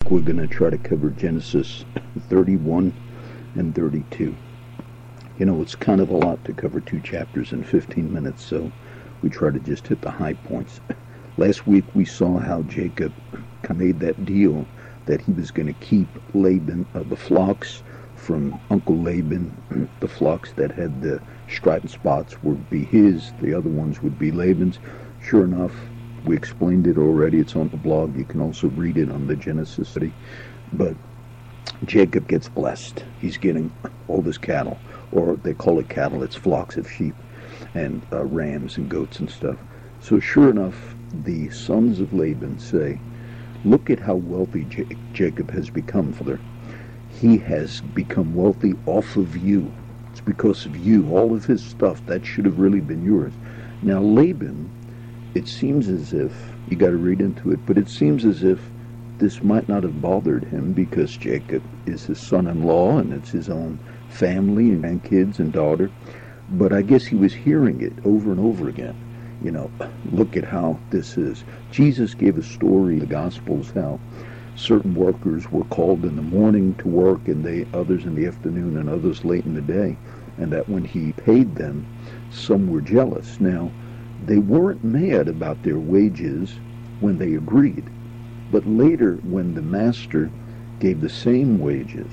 week we're going to try to cover Genesis 31 and 32. You know, it's kind of a lot to cover 2 chapters in 15 minutes, so we try to just hit the high points. Last week we saw how Jacob made that deal that he was going to keep Laban, the flocks from Uncle Laban. The flocks that had the striped spots would be his, the other ones would be Laban's. Sure enough, we explained it already. It's on the blog. You can also read it on the Genesis study. But Jacob gets blessed. He's getting all this cattle, or they call it cattle. It's flocks of sheep and rams and goats and stuff. So sure enough, the sons of Laban say, look at how wealthy Jacob has become, father. He has become wealthy off of you. It's because of you. All of his stuff, that should have really been yours. Now Laban, it seems as if, you got to read into it, but it seems as if this might not have bothered him because Jacob is his son-in-law and it's his own family and grandkids and daughter. But I guess he was hearing it over and over again. You know, look at how this is. Jesus gave a story in the Gospels how certain workers were called in the morning to work and others in the afternoon and others late in the day. And that when he paid them, some were jealous. Now, they weren't mad about their wages when they agreed. But later, when the master gave the same wages,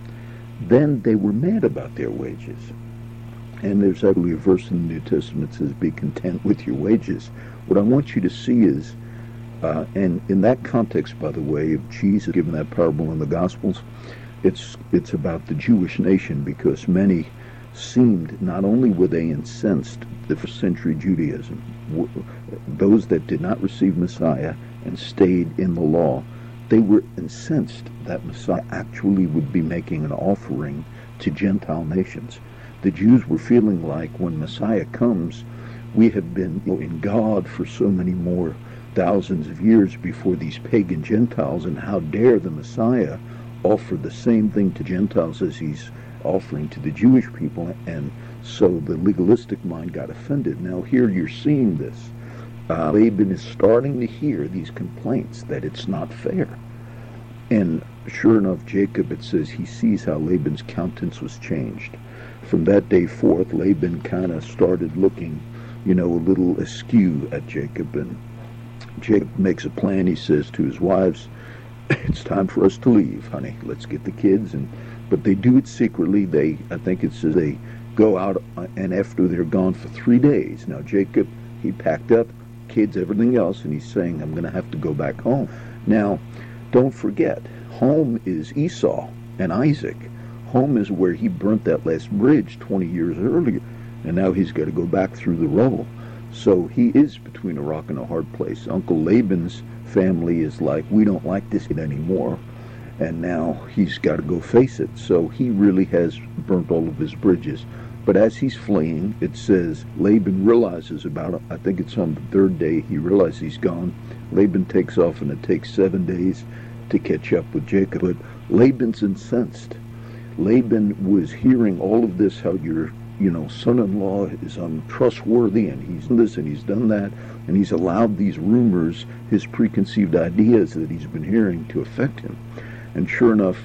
then they were mad about their wages. And there's actually a verse in the New Testament that says, be content with your wages. What I want you to see is, and in that context, by the way, of Jesus giving that parable in the Gospels, it's about the Jewish nation, because many seemed, not only were they incensed, the first century Judaism, those that did not receive Messiah and stayed in the law, they were incensed that Messiah actually would be making an offering to Gentile nations. The Jews were feeling like when Messiah comes, we have been in God for so many more thousands of years before these pagan Gentiles, and how dare the Messiah offer the same thing to Gentiles as he's offering to the Jewish people. And so the legalistic mind got offended. Now here you're seeing this. Laban is starting to hear these complaints that it's not fair. And sure enough, Jacob, it says, he sees how Laban's countenance was changed. From that day forth, Laban kind of started looking, a little askew at Jacob. And Jacob makes a plan. He says to his wives, it's time for us to leave, honey. Let's get the kids. But they do it secretly. I think it says they go out, and after they're gone for 3 days. Now Jacob, he packed up, kids, everything else, and he's saying, I'm going to have to go back home. Now, don't forget, home is Esau and Isaac. Home is where he burnt that last bridge 20 years earlier, and now he's got to go back through the rubble. So he is between a rock and a hard place. Uncle Laban's family is like, we don't like this anymore, and now he's got to go face it. So he really has burnt all of his bridges. But as he's fleeing, it says Laban realizes about it. I think it's on the 3rd day he realizes he's gone. Laban takes off, and it takes 7 days to catch up with Jacob. But Laban's incensed. Laban was hearing all of this, how your son-in-law is untrustworthy, and he's done this and he's done that, and he's allowed these rumors, his preconceived ideas that he's been hearing, to affect him. And sure enough,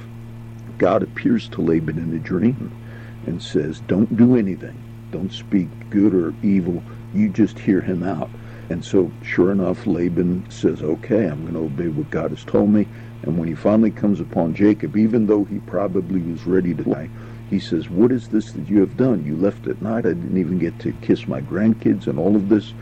God appears to Laban in a dream and says, don't do anything. Don't speak good or evil. You just hear him out. And so, sure enough, Laban says, okay, I'm going to obey what God has told me. And when he finally comes upon Jacob, even though he probably was ready to die, he says, what is this that you have done? You left at night. I didn't even get to kiss my grandkids and all of this.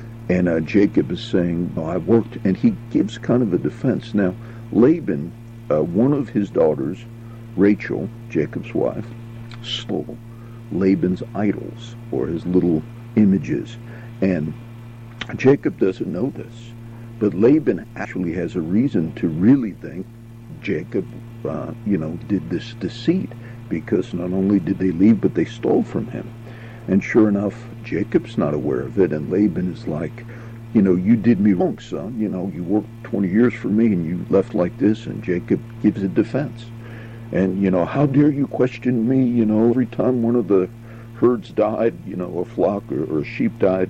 And Jacob is saying, no, I worked. And he gives kind of a defense. Now, Laban, one of his daughters, Rachel, Jacob's wife, stole Laban's idols, or his little images. And Jacob doesn't know this, but Laban actually has a reason to really think Jacob, did this deceit, because not only did they leave, but they stole from him. And sure enough, Jacob's not aware of it, and Laban is like, you did me wrong, son. You worked 20 years for me, and you left like this. And Jacob gives a defense. And, how dare you question me, every time one of the herds died, a flock or a sheep died,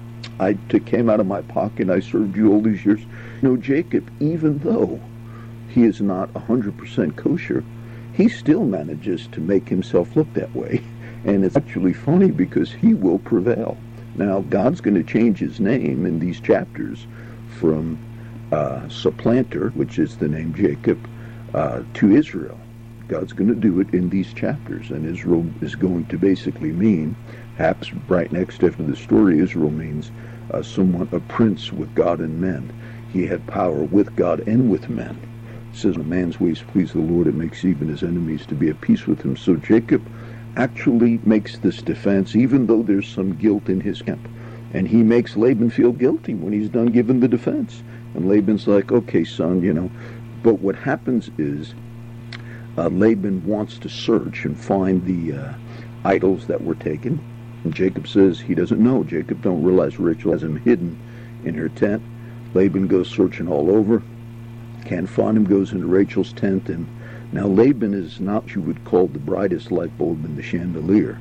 came out of my pocket and I served you all these years. Jacob, even though he is not 100% kosher, he still manages to make himself look that way. And it's actually funny because he will prevail. Now, God's going to change his name in these chapters from supplanter, which is the name Jacob, to Israel. God's going to do it in these chapters, and Israel is going to basically mean, perhaps right next after the story, Israel means someone, a prince with God and men. He had power with God and with men. It says, "A man's ways please the Lord, it makes even his enemies to be at peace with him." So Jacob actually makes this defense, even though there's some guilt in his camp. And he makes Laban feel guilty when he's done giving the defense. And Laban's like, "Okay, son, you know." But what happens is Laban wants to search and find the idols that were taken. And Jacob says he doesn't know. Jacob don't realize Rachel has him hidden in her tent. Laban goes searching all over. Can't find him, goes into Rachel's tent. And now Laban is not what you would call the brightest light bulb in the chandelier.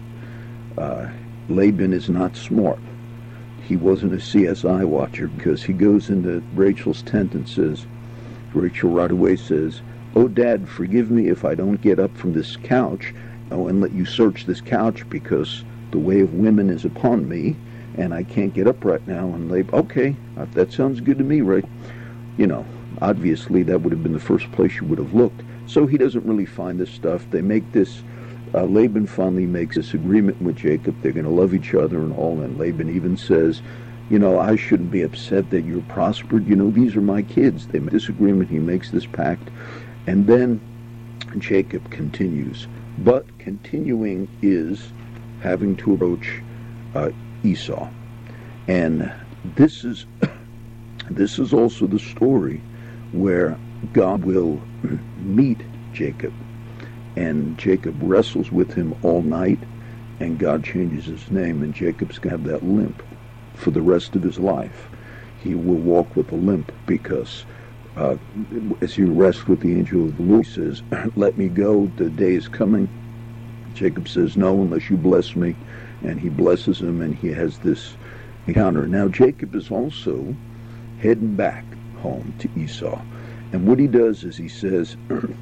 Laban is not smart. He wasn't a CSI watcher, because he goes into Rachel's tent and says, Rachel right away says, "Oh, Dad, forgive me if I don't get up from this couch and let you search this couch, because the way of women is upon me, and I can't get up right now." And Laban, "Okay, that sounds good to me, right?" You know, obviously that would have been the first place you would have looked. So he doesn't really find this stuff. They make this, Laban finally makes this agreement with Jacob. They're going to love each other and all, and Laban even says, "You know, I shouldn't be upset that you're prospered. You know, these are my kids." They make this agreement. He makes this pact. And then Jacob continues. But continuing is having to approach Esau. And this is also the story where God will meet Jacob. And Jacob wrestles with him all night, and God changes his name, and Jacob's going to have that limp for the rest of his life. He will walk with a limp, because as he rests with the angel of the Lord, he says, "Let me go, the day is coming." Jacob says, "No, unless you bless me." And he blesses him, and he has this encounter. Now Jacob is also heading back home to Esau. And what he does is he says,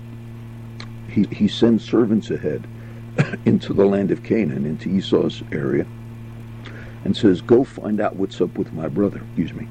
he sends servants ahead into the land of Canaan, into Esau's area, and says, "Go find out what's up with my brother."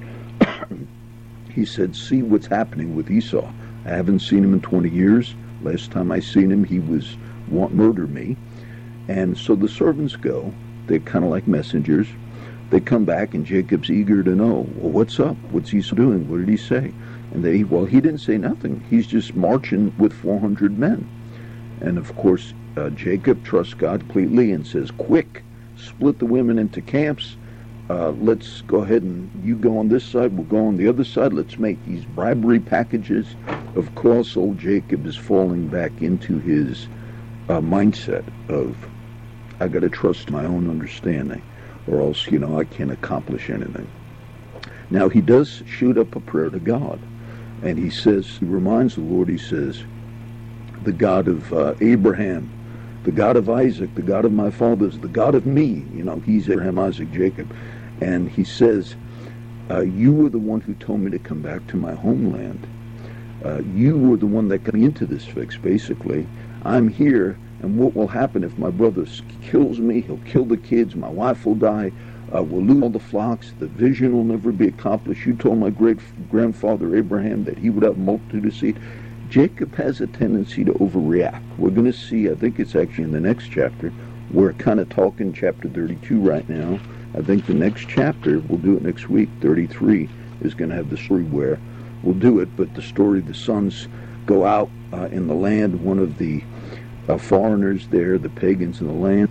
He said, "See what's happening with Esau. I haven't seen him in 20 years. Last time I seen him, he was murder me." And so the servants go. They're kind of like messengers. They come back, and Jacob's eager to know, well, what's up? What's Esau doing? What did he say? And he didn't say nothing. He's just marching with 400 men. And of course, Jacob trusts God completely and says, "Quick, split the women into camps. Let's go ahead, and you go on this side, we'll go on the other side. Let's make these bribery packages." Of course, old Jacob is falling back into his mindset of, I got to trust my own understanding, or else, you know, I can't accomplish anything. Now, he does shoot up a prayer to God, and he reminds the Lord, he says, "The God of Abraham, the God of Isaac, the God of my fathers, the God of me." You know, he's Abraham, Isaac, Jacob. And he says, "You were the one who told me to come back to my homeland. You were the one that got me into this fix, basically. I'm here, and what will happen if my brother kills me? He'll kill the kids, my wife will die, we'll lose all the flocks, the vision will never be accomplished. You told my great-grandfather Abraham that he would have a multitude of seed." Jacob has a tendency to overreact. We're going to see, I think it's actually in the next chapter. We're kind of talking chapter 32 right now. I think the next chapter, we'll do it next week, 33, is going to have the story where we'll do it, but the story, the sons go out in the land. One of the foreigners there, the pagans in the land,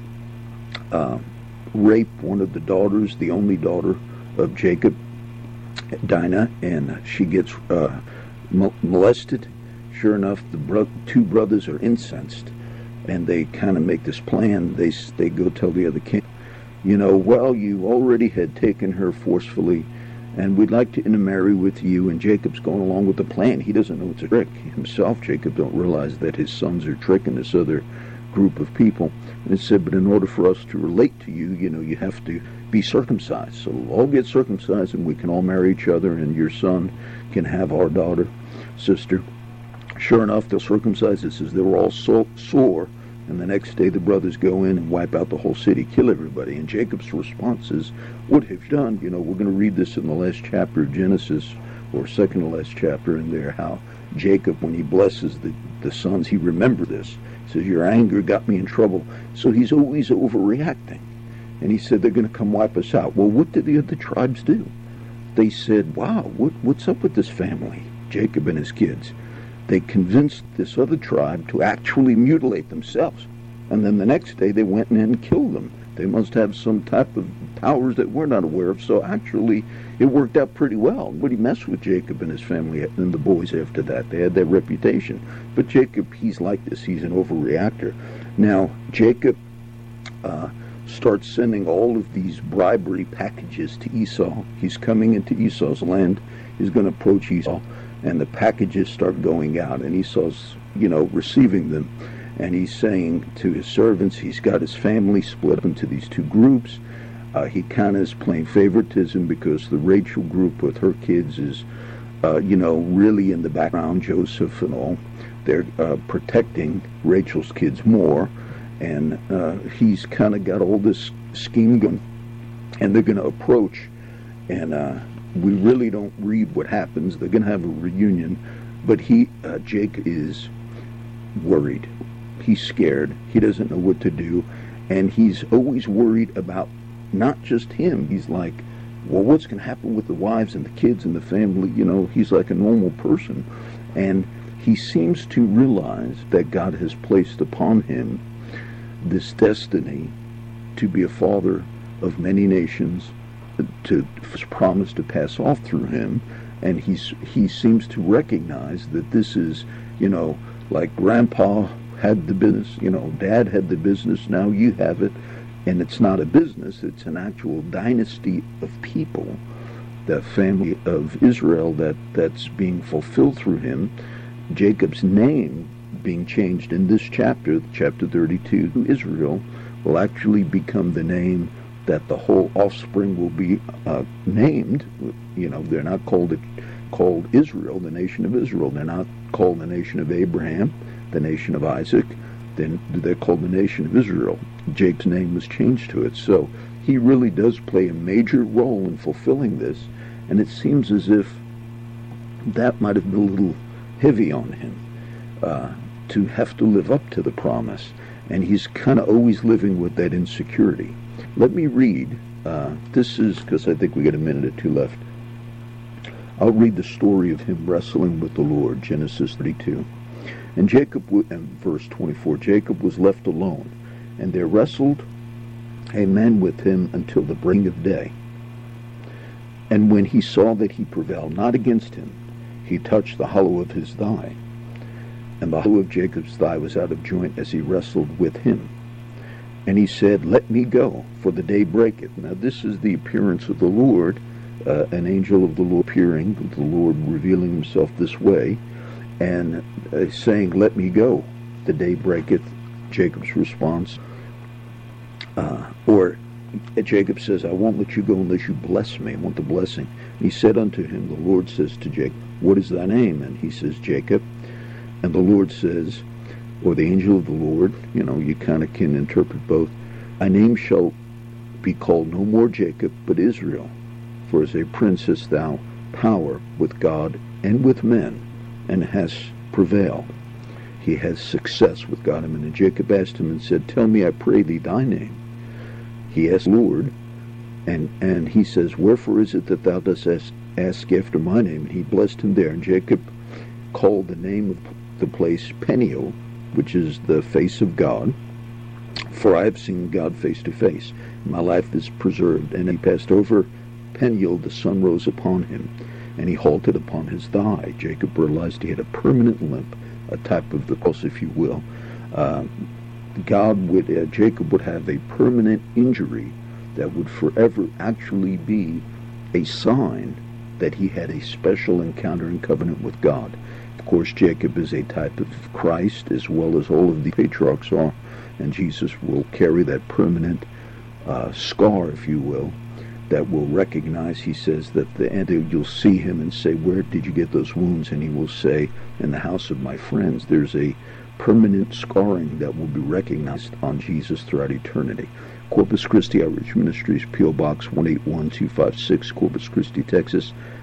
rape one of the daughters, the only daughter of Jacob, Dinah, and she gets molested. Sure enough, the two brothers are incensed, and they kind of make this plan. They go tell the other king, you know, "Well, you already had taken her forcefully, and we'd like to intermarry with you." And Jacob's going along with the plan. He doesn't know it's a trick himself. Jacob don't realize that his sons are tricking this other group of people. And it said, "But in order for us to relate to you, you know, you have to be circumcised. So we'll all get circumcised, and we can all marry each other, and your son can have our daughter, sister." Sure enough, they'll circumcise. It says they were all sore, and the next day the brothers go in and wipe out the whole city, kill everybody. And Jacob's response is, what have you done? You know, we're going to read this in the last chapter of Genesis, or second to last chapter in there, how Jacob, when he blesses the sons, he remembered this. He says, your anger got me in trouble. So he's always overreacting. And he said, they're going to come wipe us out. Well, what did the other tribes do? They said, wow, what's up with this family, Jacob and his kids? They convinced this other tribe to actually mutilate themselves. And then the next day they went in and killed them. They must have some type of powers that we're not aware of. So actually it worked out pretty well. Nobody messed with Jacob and his family and the boys after that. They had that reputation. But Jacob, he's like this. He's an overreactor. Now, Jacob starts sending all of these bribery packages to Esau. He's coming into Esau's land. He's going to approach Esau. And the packages start going out, and Esau's, receiving them. And he's saying to his servants, he's got his family split up into these two groups. He kind of is playing favoritism because the Rachel group with her kids is, really in the background, Joseph and all. They're protecting Rachel's kids more. And he's kind of got all this scheme going. And they're going to approach, and we really don't read what happens. They're going to have a reunion, but Jake is worried. He's scared. He doesn't know what to do, and he's always worried about not just him. He's like, well, what's going to happen with the wives and the kids and the family? He's like a normal person, and he seems to realize that God has placed upon him this destiny to be a father of many nations, to promise to pass off through him, and he seems to recognize that this is, like Grandpa had the business, Dad had the business, now you have it, and it's not a business, it's an actual dynasty of people, the family of Israel that's being fulfilled through him. Jacob's name being changed in this chapter, chapter 32, to Israel, will actually become the name that the whole offspring will be named. They're not called Israel, the nation of Israel. They're not called the nation of Abraham, the nation of Isaac. Then they're called the nation of Israel. Jacob's name was changed to it. So he really does play a major role in fulfilling this, and it seems as if that might have been a little heavy on him to have to live up to the promise, and he's kind of always living with that insecurity. Let me read. This is because I think we got a minute or two left. I'll read the story of him wrestling with the Lord, Genesis 32. And verse 24, Jacob was left alone, and there wrestled a man with him until the breaking of day. And when he saw that he prevailed not against him, he touched the hollow of his thigh. And the hollow of Jacob's thigh was out of joint as he wrestled with him. And he said, let me go, for the day breaketh. Now this is the appearance of the Lord, an angel of the Lord appearing, the Lord revealing himself this way, and saying, let me go, the day breaketh. Jacob's response, or Jacob says, I won't let you go unless you bless me. I want the blessing. He said unto him, the Lord says to Jacob, what is thy name? And he says, Jacob. And the Lord says, or the angel of the Lord, you kind of can interpret both, thy name shall be called no more Jacob, but Israel. For as a prince hast thou power with God and with men, and hast prevailed. He has success with God. And Jacob asked him and said, tell me, I pray thee, thy name. He asked Lord, and he says, wherefore is it that thou dost ask after my name? And he blessed him there. And Jacob called the name of the place Peniel, which is the face of God, for I have seen God face to face. My life is preserved. And he passed over Peniel, the sun rose upon him, and he halted upon his thigh. Jacob realized he had a permanent limp, a type of the cross, if you will. Jacob would have a permanent injury that would forever actually be a sign that he had a special encounter and covenant with God. Of course, Jacob is a type of Christ, as well as all of the patriarchs are, and Jesus will carry that permanent scar, if you will, that will recognize, he says, that the end you'll see him and say, where did you get those wounds? And he will say, in the house of my friends. There's a permanent scarring that will be recognized on Jesus throughout eternity. Corpus Christi Outreach Ministries, P.O. Box 181256, Corpus Christi, Texas